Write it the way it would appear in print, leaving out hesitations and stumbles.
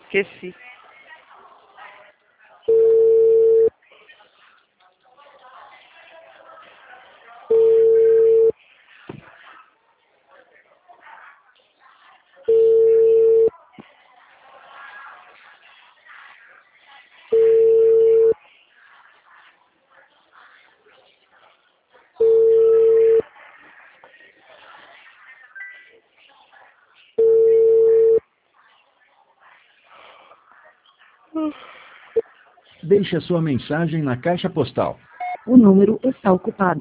Esqueci. Deixe a sua mensagem na caixa postal. O número está ocupado.